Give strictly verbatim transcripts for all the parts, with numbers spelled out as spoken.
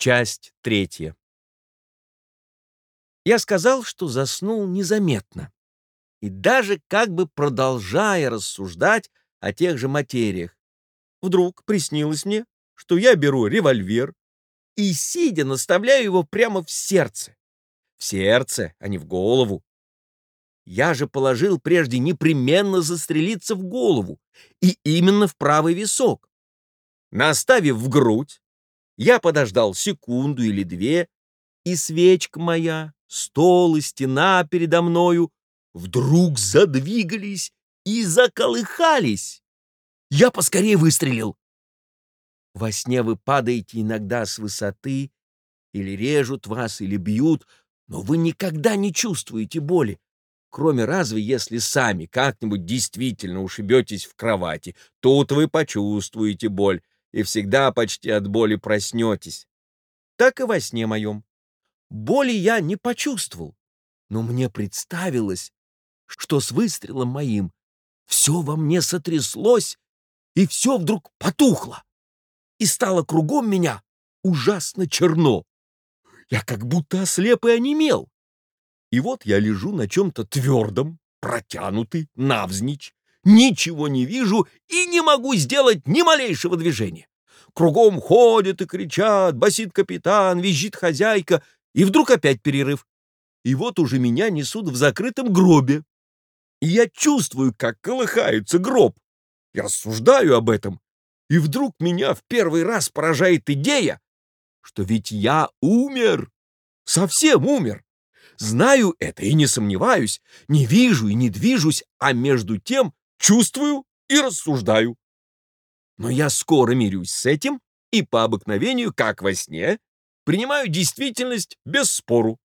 Часть третья. Я сказал, что заснул незаметно, и даже как бы продолжая рассуждать о тех же материях. Вдруг приснилось мне, что я беру револьвер и, сидя, наставляю его прямо в сердце. В сердце, а не в голову. Я же положил прежде непременно застрелиться в голову, и именно в правый висок. Наставив в грудь, я подождал секунду или две, и свечка моя, стол и стена передо мною вдруг задвигались и заколыхались. Я поскорее выстрелил. Во сне вы падаете иногда с высоты, или режут вас, или бьют, но вы никогда не чувствуете боли, кроме разве если сами как-нибудь действительно ушибетесь в кровати. Тут вы почувствуете боль и всегда почти от боли проснетесь. Так и во сне моем. Боли я не почувствовал, но мне представилось, что с выстрелом моим все во мне сотряслось, и все вдруг потухло, и стало кругом меня ужасно черно. Я как будто ослеп и онемел. И вот я лежу на чем-то твердом, протянутый, навзничь, ничего не вижу и не могу сделать ни малейшего движения. Кругом ходят и кричат, басит капитан, визжит хозяйка, и вдруг опять перерыв. И вот уже меня несут в закрытом гробе. И я чувствую, как колыхается гроб. Я рассуждаю об этом, и вдруг меня в первый раз поражает идея, что ведь я умер, совсем умер. Знаю это и не сомневаюсь, не вижу и не движусь, а между тем чувствую и рассуждаю. Но я скоро мирюсь с этим и по обыкновению, как во сне, принимаю действительность без спору.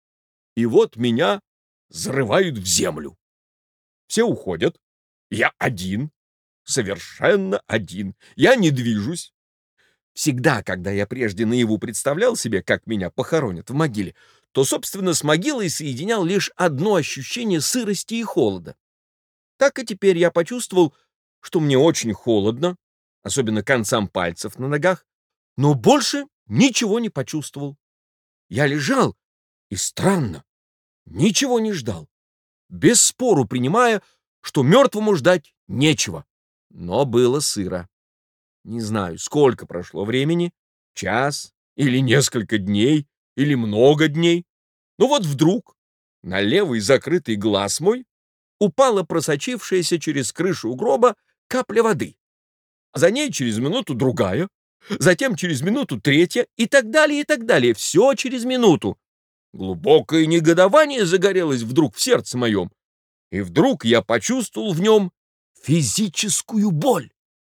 И вот меня зарывают в землю. Все уходят. Я один, совершенно один. Я не движусь. Всегда, когда я прежде наяву представлял себе, как меня похоронят в могиле, то, собственно, с могилой соединял лишь одно ощущение сырости и холода. Так и теперь я почувствовал, что мне очень холодно, особенно концам пальцев на ногах, но больше ничего не почувствовал. Я лежал и, странно, ничего не ждал, без спору принимая, что мертвому ждать нечего. Но было сыро. Не знаю, сколько прошло времени, час или несколько дней, или много дней. Но вот вдруг на левый закрытый глаз мой упала просочившаяся через крышу гроба капля воды. За ней через минуту другая, затем через минуту третья и так далее, и так далее. Все через минуту. Глубокое негодование загорелось вдруг в сердце моем, и вдруг я почувствовал в нем физическую боль.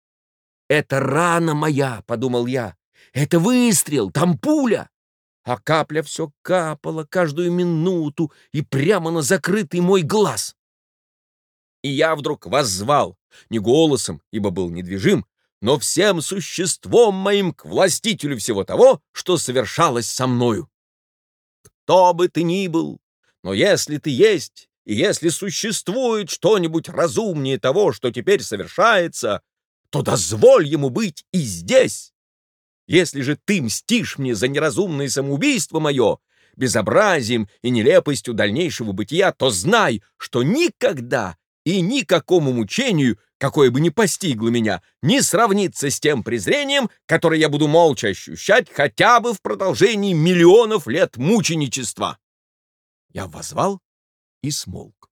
«Это рана моя», — подумал я, — «это выстрел, там пуля». А капля все капала каждую минуту и прямо на закрытый мой глаз. И я вдруг воззвал, не голосом, ибо был недвижим, но всем существом моим к властителю всего того, что совершалось со мною. Кто бы ты ни был, но если ты есть, и если существует что-нибудь разумнее того, что теперь совершается, то дозволь ему быть и здесь. Если же ты мстишь мне за неразумное самоубийство мое, безобразием и нелепостью дальнейшего бытия, то знай, что никогда и никакому мучению, какое бы ни постигло меня, не сравнится с тем презрением, которое я буду молча ощущать хотя бы в продолжении миллионов лет мученичества. Я воззвал и смолк.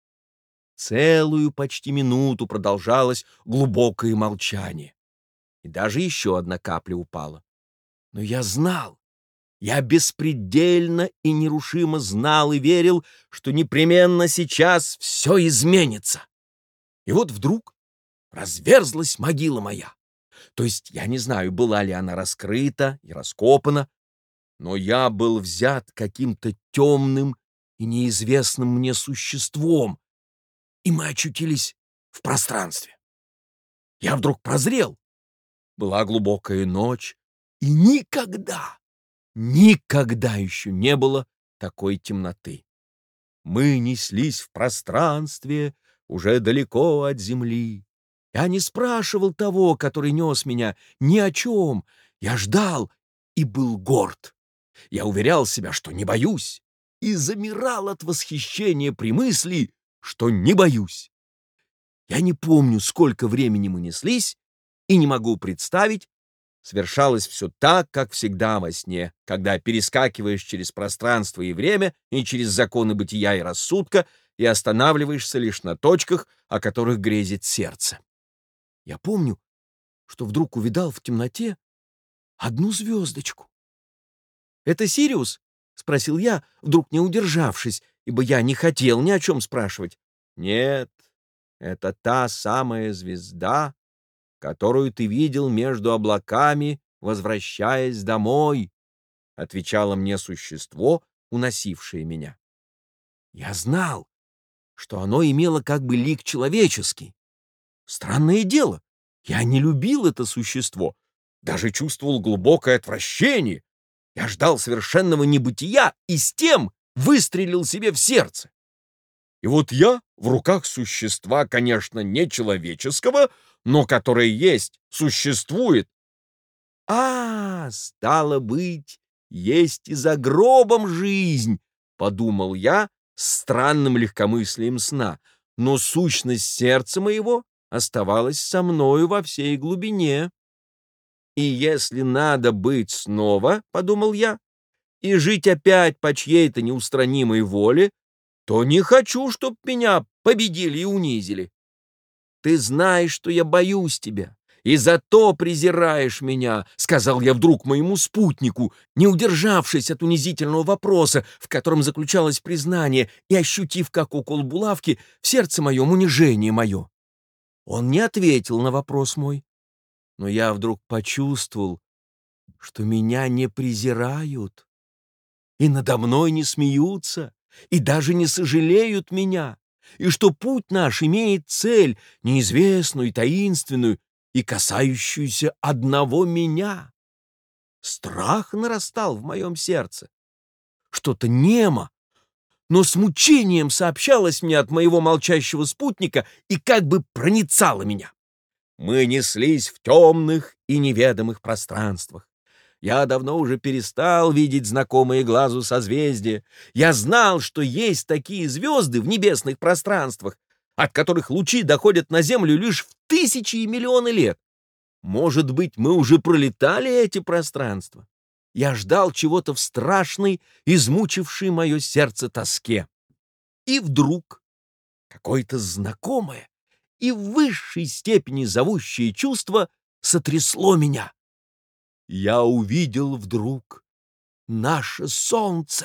Целую почти минуту продолжалось глубокое молчание. И даже еще одна капля упала. Но я знал, я беспредельно и нерушимо знал и верил, что непременно сейчас все изменится. И вот вдруг разверзлась могила моя. То есть я не знаю, была ли она раскрыта и раскопана, но я был взят каким-то темным и неизвестным мне существом, и мы очутились в пространстве. Я вдруг прозрел. Была глубокая ночь, и никогда, никогда еще не было такой темноты. Мы неслись в пространстве, уже далеко от земли. Я не спрашивал того, который нес меня, ни о чем. Я ждал и был горд. Я уверял себя, что не боюсь, и замирал от восхищения при мысли, что не боюсь. Я не помню, сколько времени мы неслись, и не могу представить, свершалось все так, как всегда во сне, когда перескакиваешь через пространство и время и через законы бытия и рассудка и останавливаешься лишь на точках, о которых грезит сердце. Я помню, что вдруг увидал в темноте одну звездочку. «Это Сириус?» — спросил я, вдруг не удержавшись, ибо я не хотел ни о чем спрашивать. «Нет, это та самая звезда, которую ты видел между облаками, возвращаясь домой», — отвечало мне существо, уносившее меня. Я знал, что оно имело как бы лик человеческий. Странное дело, я не любил это существо, даже чувствовал глубокое отвращение. Я ждал совершенного небытия и с тем выстрелил себе в сердце. И вот я в руках существа, конечно, не человеческого, но которое есть, существует. А, стало быть, есть и за гробом жизнь, подумал я с странным легкомыслием сна, но сущность сердца моего оставалась со мною во всей глубине. И если надо быть снова, подумал я, и жить опять по чьей-то неустранимой воле, то не хочу, чтоб меня победили и унизили. Ты знаешь, что я боюсь тебя, и зато презираешь меня, — сказал я вдруг моему спутнику, не удержавшись от унизительного вопроса, в котором заключалось признание, и ощутив, как укол булавки, в сердце моем унижение мое. Он не ответил на вопрос мой, но я вдруг почувствовал, что меня не презирают, и надо мной не смеются, и даже не сожалеют меня, и что путь наш имеет цель, неизвестную и таинственную, и касающуюся одного меня. Страх нарастал в моем сердце. Что-то немо, но с мучением сообщалось мне от моего молчащего спутника и как бы проницало меня. Мы неслись в темных и неведомых пространствах. Я давно уже перестал видеть знакомые глазу созвездия. Я знал, что есть такие звезды в небесных пространствах, от которых лучи доходят на Землю лишь в тысячи и миллионы лет. Может быть, мы уже пролетали эти пространства? Я ждал чего-то в страшной, измучившей мое сердце тоске. И вдруг какое-то знакомое и в высшей степени зовущее чувство сотрясло меня. Я увидел вдруг наше солнце.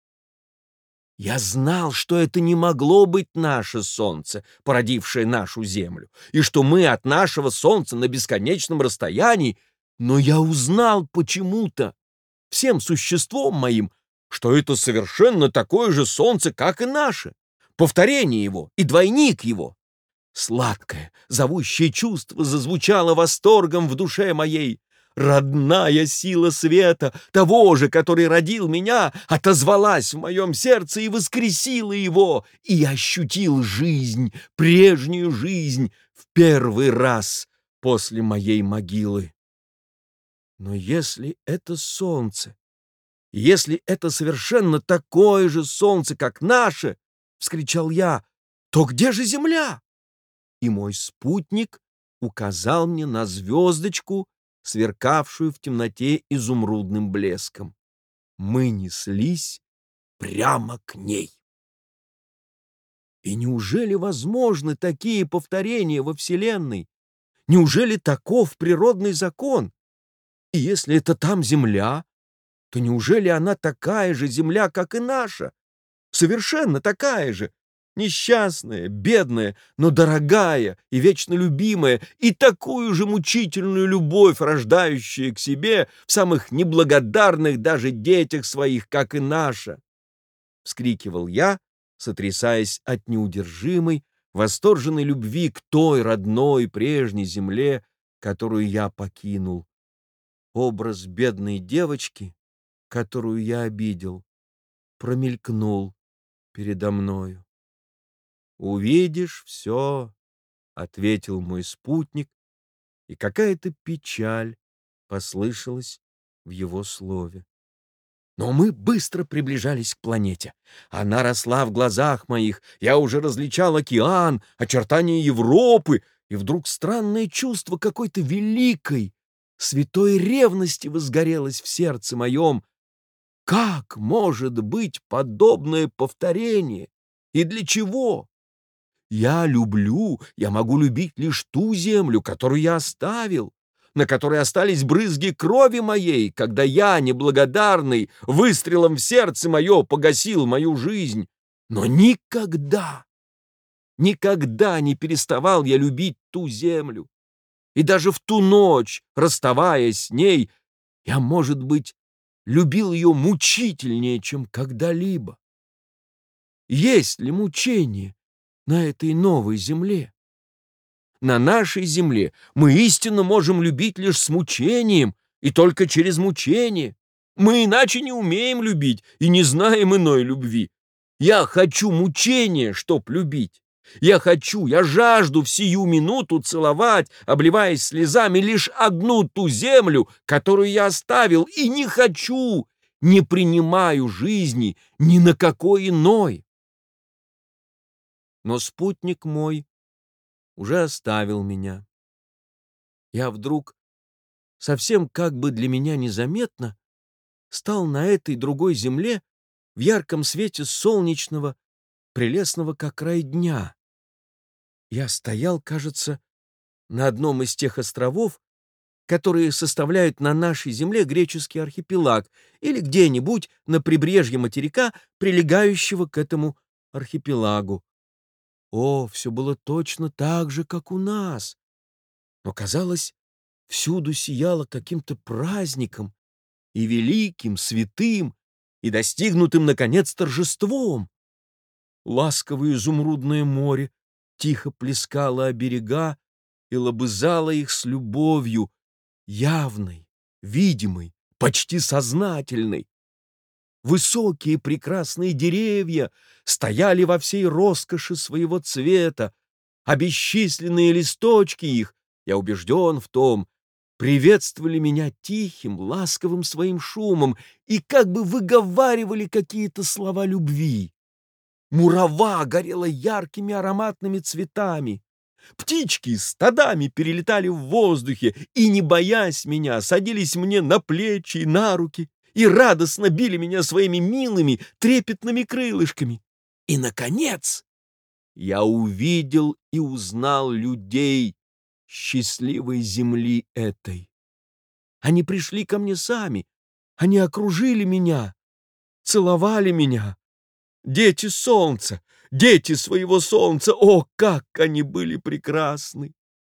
Я знал, что это не могло быть наше солнце, породившее нашу землю, и что мы от нашего солнца на бесконечном расстоянии, но я узнал почему-то, всем существом моим, что это совершенно такое же солнце, как и наше, повторение его и двойник его. Сладкое, зовущее чувство зазвучало восторгом в душе моей. Родная сила света, того же, который родил меня, отозвалась в моем сердце и воскресила его, и я ощутил жизнь, прежнюю жизнь, в первый раз после моей могилы. Но если это солнце, если это совершенно такое же солнце, как наше, — вскричал я, — то где же земля? И мой спутник указал мне на звездочку, сверкавшую в темноте изумрудным блеском. Мы неслись прямо к ней. И неужели возможны такие повторения во Вселенной? Неужели таков природный закон? И если это там земля, то неужели она такая же земля, как и наша? Совершенно такая же, несчастная, бедная, но дорогая и вечно любимая, и такую же мучительную любовь, рождающая к себе в самых неблагодарных даже детях своих, как и наша. Вскрикивал я, сотрясаясь от неудержимой, восторженной любви к той родной прежней земле, которую я покинул. Образ бедной девочки, которую я обидел, промелькнул передо мною. «Увидишь все», — ответил мой спутник, и какая-то печаль послышалась в его слове. Но мы быстро приближались к планете. Она росла в глазах моих. Я уже различал океан, очертания Европы, и вдруг странное чувство какой-то великой, святой ревности возгорелось в сердце моем. Как может быть подобное повторение? И для чего? Я люблю, я могу любить лишь ту землю, которую я оставил, на которой остались брызги крови моей, когда я, неблагодарный, выстрелом в сердце мое погасил мою жизнь. Но никогда, никогда не переставал я любить ту землю. И даже в ту ночь, расставаясь с ней, я, может быть, любил ее мучительнее, чем когда-либо. Есть ли мучение на этой новой земле? На нашей земле мы истинно можем любить лишь с мучением и только через мучение. Мы иначе не умеем любить и не знаем иной любви. Я хочу мучения, чтоб любить. Я хочу, я жажду в сию минуту целовать, обливаясь слезами, лишь одну ту землю, которую я оставил, и не хочу, не принимаю жизни ни на какой иной. Но спутник мой уже оставил меня. Я вдруг, совсем как бы для меня незаметно, стал на этой другой земле в ярком свете солнечного, прелестного как рай дня. Я стоял, кажется, на одном из тех островов, которые составляют на нашей земле греческий архипелаг, или где-нибудь на прибрежье материка, прилегающего к этому архипелагу. О, все было точно так же, как у нас. Но, казалось, всюду сияло каким-то праздником и великим, святым, и достигнутым, наконец, торжеством. Ласковое изумрудное море тихо плескало о берега и лобызало их с любовью, явной, видимой, почти сознательной. Высокие прекрасные деревья стояли во всей роскоши своего цвета, а бесчисленные листочки их, я убежден в том, приветствовали меня тихим, ласковым своим шумом и как бы выговаривали какие-то слова любви. Мурава горела яркими ароматными цветами. Птички стадами перелетали в воздухе и, не боясь меня, садились мне на плечи и на руки и радостно били меня своими милыми трепетными крылышками. И, наконец, я увидел и узнал людей счастливой земли этой. Они пришли ко мне сами, они окружили меня, целовали меня. Дети солнца, дети своего солнца, о, как они были прекрасны!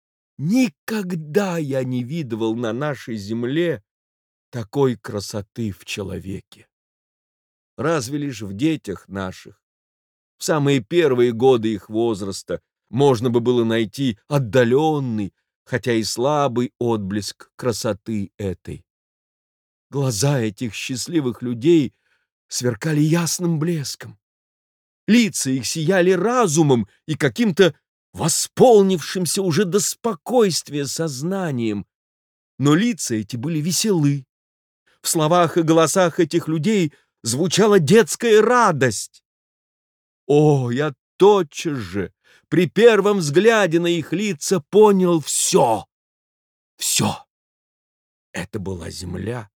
Никогда я не видывал на нашей земле такой красоты в человеке. Разве лишь в детях наших, в самые первые годы их возраста, можно бы было найти отдаленный, хотя и слабый отблеск красоты этой. Глаза этих счастливых людей сверкали ясным блеском. Лица их сияли разумом и каким-то восполнившимся уже до спокойствия сознанием. Но лица эти были веселы. В словах и голосах этих людей звучала детская радость. О, я тотчас же, при первом взгляде на их лица, понял все. Все. Это была земля,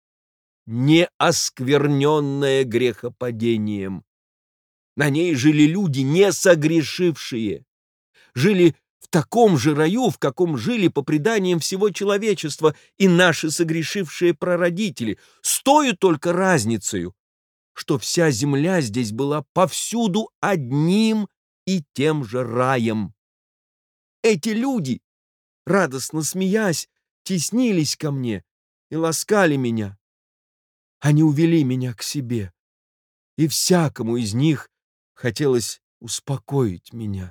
не оскверненная грехопадением. На ней жили люди, не согрешившие. Жили в таком же раю, в каком жили по преданиям всего человечества и наши согрешившие прародители, с тою только разницею, что вся земля здесь была повсюду одним и тем же раем. Эти люди, радостно смеясь, теснились ко мне и ласкали меня. Они увели меня к себе, и всякому из них хотелось успокоить меня.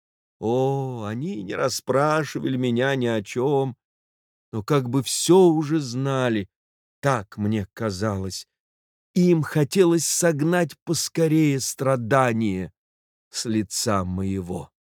О, они не расспрашивали меня ни о чем, но как бы все уже знали, так мне казалось. Им хотелось согнать поскорее страдания с лица моего.